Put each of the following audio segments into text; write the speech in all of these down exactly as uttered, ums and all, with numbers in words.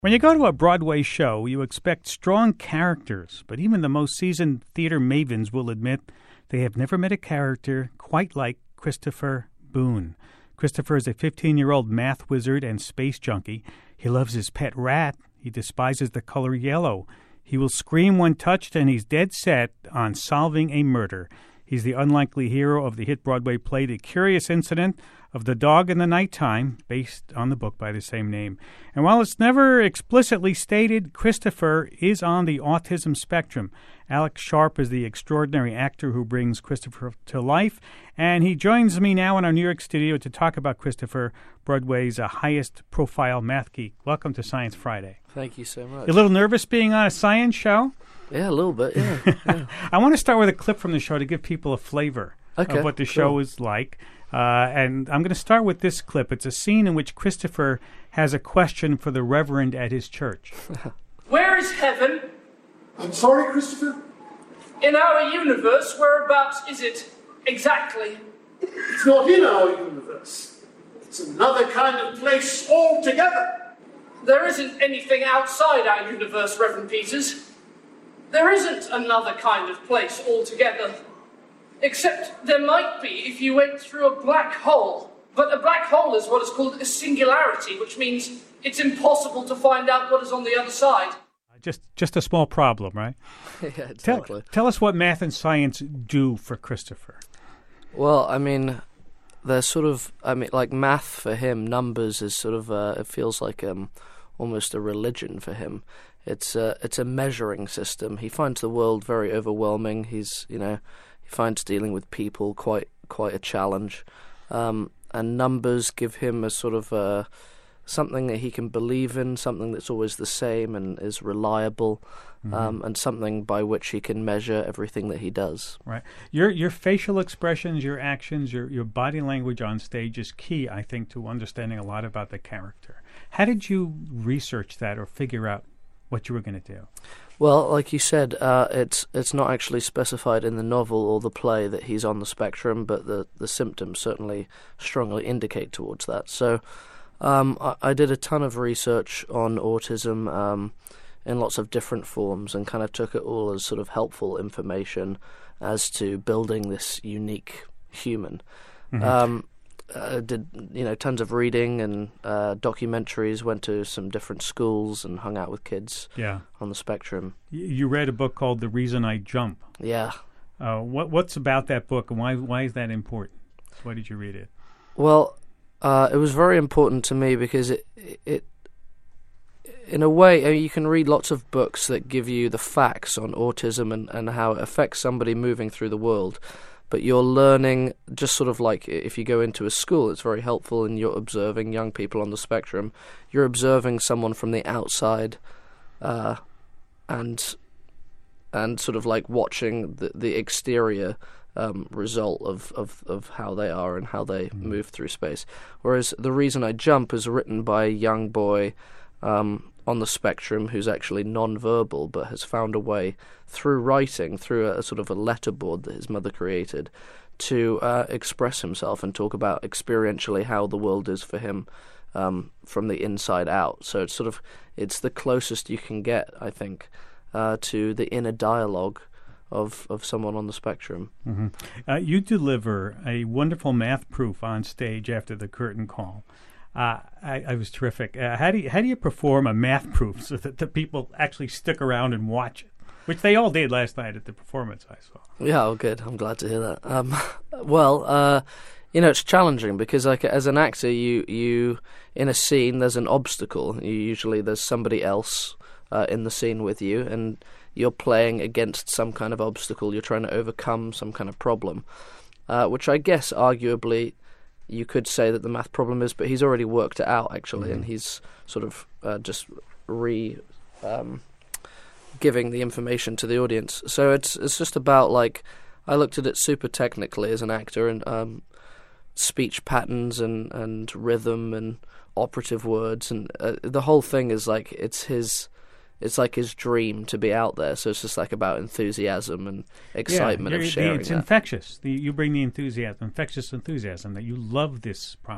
When you go to a Broadway show, you expect strong characters, but even the most seasoned theater mavens will admit they have never met a character quite like Christopher Boone. Christopher is a fifteen-year-old math wizard and space junkie. He loves his pet rat. He despises the color yellow. He will scream when touched, and he's dead set on solving a murder. He's the unlikely hero of the hit Broadway play The Curious Incident of the Dog in the Nighttime, based on the book by the same name. And while it's never explicitly stated, Christopher is on the autism spectrum. Alex Sharp is the extraordinary actor who brings Christopher to life, and he joins me now in our New York studio to talk about Christopher, Broadway's uh, highest-profile math geek. Welcome to Science Friday. Thank you so much. You a little nervous being on a science show? Yeah, a little bit, yeah. yeah. I want to start with a clip from the show to give people a flavor okay, of what the cool. show is like. Uh, and I'm going to start with this clip. It's a scene in which Christopher has a question for the reverend at his church. Where is heaven? I'm sorry, Christopher? In our universe, whereabouts is it exactly? It's not in our universe. It's another kind of place altogether. There isn't anything outside our universe, Reverend Peters. There isn't another kind of place altogether. Except there might be if you went through a black hole. But a black hole is what is called a singularity, which means it's impossible to find out what is on the other side. Just just a small problem, right? yeah, exactly. Tell, tell us what math and science do for Christopher. Well, I mean, they're sort of, I mean, like math for him, numbers is sort of, uh, it feels like um, almost a religion for him. It's a, it's a measuring system. He finds the world very overwhelming. He's, you know, he finds dealing with people quite quite a challenge. Um, and numbers give him a sort of uh, something that he can believe in, something that's always the same and is reliable, mm-hmm. um, and something by which he can measure everything that he does. Right. Your your facial expressions, your actions, your, your body language on stage is key, I think, to understanding a lot about the character. How did you research that or figure out what you were going to do? Well, like you said, uh, it's it's not actually specified in the novel or the play that he's on the spectrum, but the, the symptoms certainly strongly indicate towards that. So um, I, I did a ton of research on autism um, in lots of different forms and kind of took it all as sort of helpful information as to building this unique human. Mm-hmm. Um, Uh, did you know tons of reading and uh, documentaries, went to some different schools and hung out with kids yeah. on the spectrum. Y- you read a book called The Reason I Jump. Yeah. Uh, what What's about that book and why why is that important? Why did you read it? Well, uh, it was very important to me because it, it in a way, I mean, you can read lots of books that give you the facts on autism and, and how it affects somebody moving through the world. But you're learning, just sort of like if you go into a school, it's very helpful and you're observing young people on the spectrum. You're observing someone from the outside uh, and and sort of like watching the, the exterior um, result of, of, of how they are and how they mm. move through space. Whereas The Reason I Jump is written by a young boy um, on the spectrum who's actually non-verbal but has found a way through writing, through a, a sort of a letterboard that his mother created, to uh, express himself and talk about experientially how the world is for him um, from the inside out. So it's sort of, it's the closest you can get, I think, uh, to the inner dialogue of, of someone on the spectrum. Mm-hmm. Uh, you deliver a wonderful math proof on stage after the curtain call. Uh, I, I was terrific. Uh, how do you, how do you perform a math proof so that the people actually stick around and watch it? Which they all did last night at the performance I saw. Yeah, oh, good. I'm glad to hear that. Um, well, uh, you know, it's challenging because, like, as an actor, you you in a scene there's an obstacle. You, usually, there's somebody else uh, in the scene with you, and you're playing against some kind of obstacle. You're trying to overcome some kind of problem, uh, which I guess, arguably, you could say that the math problem is, but he's already worked it out, actually, mm-hmm. and he's sort of uh, just re um, giving the information to the audience. So it's it's just about, like, I looked at it super technically as an actor, and um, speech patterns and, and rhythm and operative words, and uh, the whole thing is like, it's his... It's like his dream to be out there, so it's just like about enthusiasm and excitement yeah, of sharing It's that. infectious. The, you bring the enthusiasm, infectious enthusiasm, that you love this problem.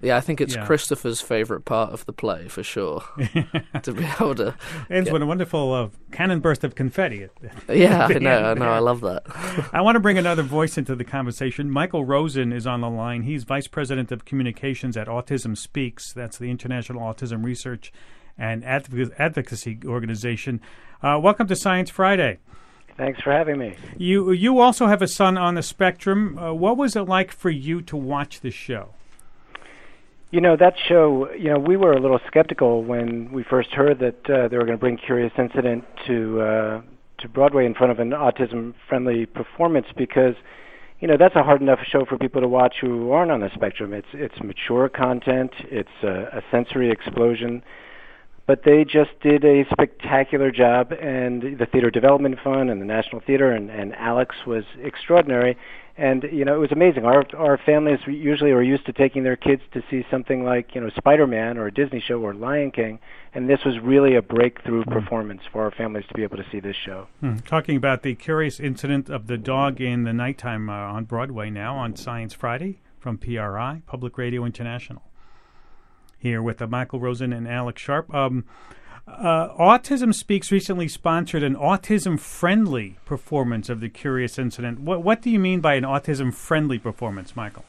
Yeah, I think it's Yeah. Christopher's favorite part of the play for sure. To be able to Ends get- with a wonderful uh, cannon burst of confetti. Yeah, I the know, end I know, there. I love that. I want to bring another voice into the conversation. Michael Rosen is on the line. He's Vice President of Communications at Autism Speaks. That's the International Autism Research and Advoc- Advocacy Organization. Uh, welcome to Science Friday. Thanks for having me. You you also have a son on the spectrum. Uh, what was it like for you to watch this show? You know, that show, you know, we were a little skeptical when we first heard that uh, they were going to bring Curious Incident to uh, to Broadway in front of an autism-friendly performance because, you know, that's a hard enough show for people to watch who aren't on the spectrum. It's it's mature content. It's a, a sensory explosion. But they just did a spectacular job, and the Theater Development Fund and the National Theater and, and Alex was extraordinary. And, you know, it was amazing. Our our families usually are used to taking their kids to see something like, you know, Spider-Man or a Disney show or Lion King, and this was really a breakthrough mm. performance for our families to be able to see this show. Hmm. Talking about the Curious Incident of the Dog in the Nighttime uh, on Broadway now on Science Friday from P R I, Public Radio International. Here with uh, Michael Rosen and Alex Sharp. Um, uh, Autism Speaks recently sponsored an autism-friendly performance of the Curious Incident. What, what do you mean by an autism-friendly performance, Michael?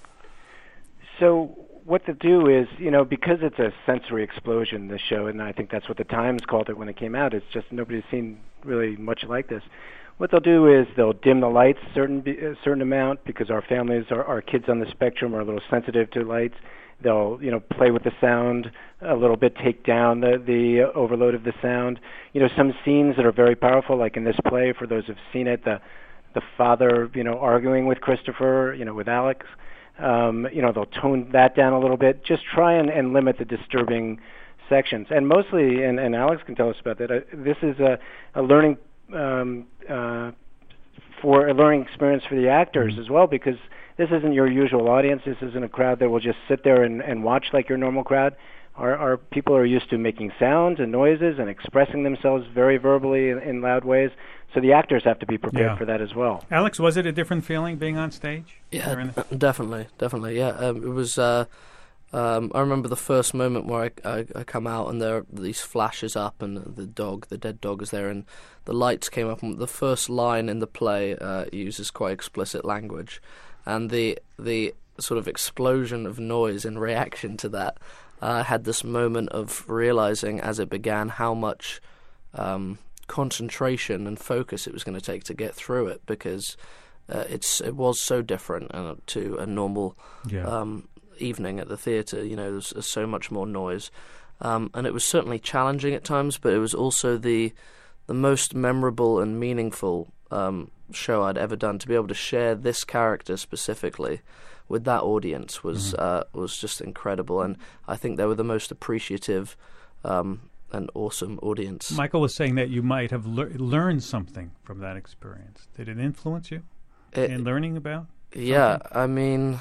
So what they do is, you know, because it's a sensory explosion, this show, and I think that's what the Times called it when it came out. It's just nobody's seen really much like this. What they'll do is they'll dim the lights a certain, a certain amount because our families, our, our kids on the spectrum are a little sensitive to lights. They'll, you know, play with the sound a little bit, take down the, the overload of the sound. You know, some scenes that are very powerful, like in this play, for those who've seen it, the the father, you know, arguing with Christopher, you know, with Alex. Um, you know, they'll tone that down a little bit. Just try and, and limit the disturbing sections. And mostly, and, and Alex can tell us about that, uh, this is a, a learning um, uh, for a learning experience for the actors as well, because this isn't your usual audience. This isn't a crowd that will just sit there and, and watch like your normal crowd. Our, our people are used to making sounds and noises and expressing themselves very verbally in, in loud ways. So the actors have to be prepared Yeah. for that as well. Alex, was it a different feeling being on stage? Yeah, During the- definitely, definitely. Yeah, um, it was. Uh, um, I remember the first moment where I, I, I come out and there are these flashes up and the dog, the dead dog, is there, and the lights came up. And the first line in the play uh, uses quite explicit language, and the the sort of explosion of noise in reaction to that. I uh, had this moment of realizing as it began how much um, concentration and focus it was going to take to get through it, because uh, it's it was so different uh, to a normal Yeah. um, evening at the theatre. You know, there's, there's so much more noise, um, and it was certainly challenging at times, but it was also the the most memorable and meaningful um, show I'd ever done. To be able to share this character specifically with that audience was Mm-hmm. uh, was just incredible, and I think they were the most appreciative um, and awesome audience. Michael was saying that you might have lear- learned something from that experience. Did it influence you It- in learning about? yeah, I mean,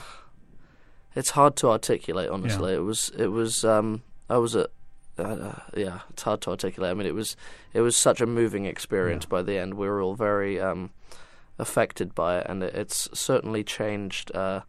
it's hard to articulate. Honestly, Yeah. it was it was um, I was a uh, yeah, it's hard to articulate. I mean, it was it was such a moving experience. Yeah. By the end, we were all very um, affected by it, and it, it's certainly changed. Uh,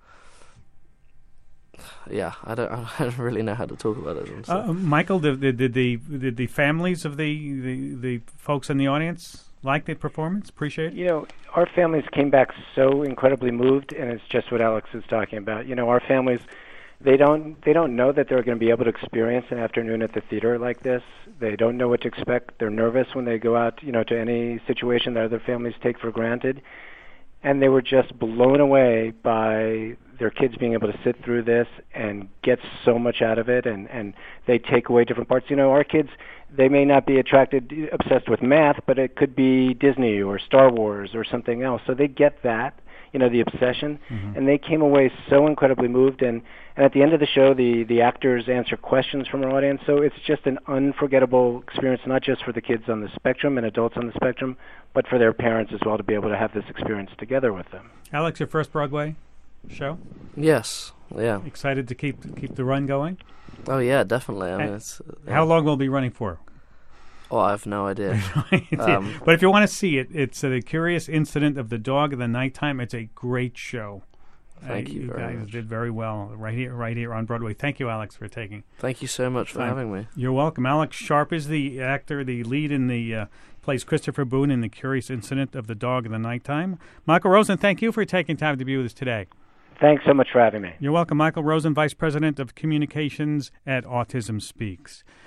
yeah, I don't, I don't really know how to talk about it. honestly. Uh, Michael, did, did, did the did the families of the, the, the folks in the audience like the performance? Appreciate it? You know, our families came back so incredibly moved, and it's just what Alex is talking about. You know, our families, they don't they don't know that they're going to be able to experience an afternoon at the theater like this. They don't know what to expect. They're nervous when they go out, you know, to any situation that other families take for granted. And they were just blown away by their kids being able to sit through this and get so much out of it, and, and they take away different parts. You know, our kids, they may not be attracted, obsessed with math, but it could be Disney or Star Wars or something else. So they get that, you know, the obsession, Mm-hmm. and they came away so incredibly moved. And, and at the end of the show, the, the actors answer questions from our audience. So it's just an unforgettable experience, not just for the kids on the spectrum and adults on the spectrum, but for their parents as well, to be able to have this experience together with them. Alex, your first Broadway show? Yes, yeah. Excited to keep keep the run going? Oh yeah, definitely. I mean, Uh, it's, uh, How long will it be running for? Oh, I have no idea. Um, But if you want to see it, it's uh, The Curious Incident of the Dog in the Nighttime. It's a great show. Thank uh, you very guys much. did very well right here, right here on Broadway. Thank you, Alex, for taking. Thank you so much for Fine. having me. You're welcome. Alex Sharp is the actor, the lead in the uh, plays Christopher Boone in The Curious Incident of the Dog in the Nighttime. Michael Rosen, thank you for taking time to be with us today. Thanks so much for having me. You're welcome. Michael Rosen, Vice President of Communications at Autism Speaks.